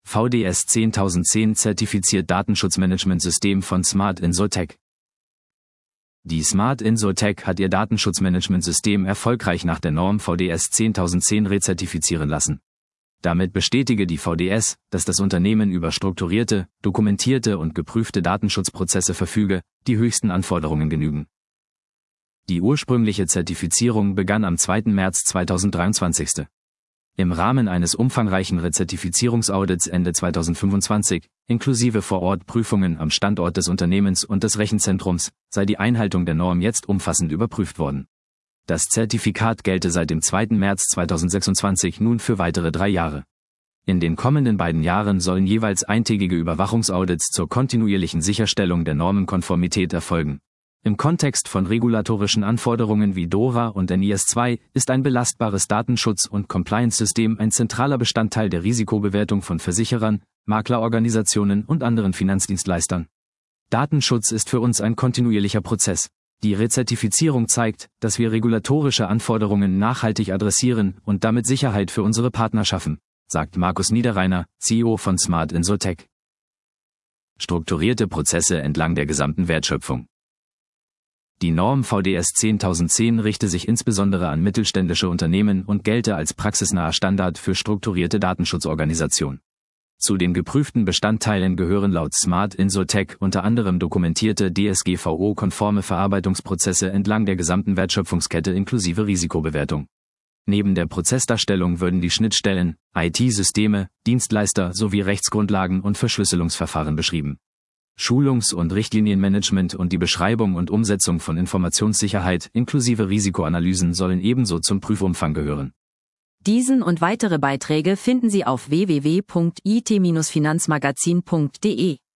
VDS 10010 zertifiziert Datenschutzmanagementsystem von Smart Insurtech. Die Smart Insurtech hat ihr Datenschutzmanagementsystem erfolgreich nach der Norm VDS 10010 rezertifizieren lassen. Damit bestätige die VDS, dass das Unternehmen über strukturierte, dokumentierte und geprüfte Datenschutzprozesse verfüge, die höchsten Anforderungen genügen. Die ursprüngliche Zertifizierung begann am 2. März 2023. Im Rahmen eines umfangreichen Rezertifizierungsaudits Ende 2025, inklusive Vor-Ort-Prüfungen am Standort des Unternehmens und des Rechenzentrums, sei die Einhaltung der Norm jetzt umfassend überprüft worden. Das Zertifikat gelte seit dem 2. März 2026 nun für weitere 3 Jahre. In den kommenden 2 Jahren sollen jeweils eintägige Überwachungsaudits zur kontinuierlichen Sicherstellung der Normenkonformität erfolgen. Im Kontext von regulatorischen Anforderungen wie DORA und NIS2 ist ein belastbares Datenschutz- und Compliance-System ein zentraler Bestandteil der Risikobewertung von Versicherern, Maklerorganisationen und anderen Finanzdienstleistern. Datenschutz ist für uns ein kontinuierlicher Prozess. Die Rezertifizierung zeigt, dass wir regulatorische Anforderungen nachhaltig adressieren und damit Sicherheit für unsere Partner schaffen, sagt Markus Niederreiner, CEO von Smart Insurtech. Strukturierte Prozesse entlang der gesamten Wertschöpfung. Die Norm VDS 10010 richte sich insbesondere an mittelständische Unternehmen und gelte als praxisnaher Standard für strukturierte Datenschutzorganisation. Zu den geprüften Bestandteilen gehören laut Smart Insurtech unter anderem dokumentierte DSGVO-konforme Verarbeitungsprozesse entlang der gesamten Wertschöpfungskette inklusive Risikobewertung. Neben der Prozessdarstellung würden die Schnittstellen, IT-Systeme, Dienstleister sowie Rechtsgrundlagen und Verschlüsselungsverfahren beschrieben. Schulungs- und Richtlinienmanagement und die Beschreibung und Umsetzung von Informationssicherheit inklusive Risikoanalysen sollen ebenso zum Prüfumfang gehören. Diesen und weitere Beiträge finden Sie auf www.it-finanzmagazin.de.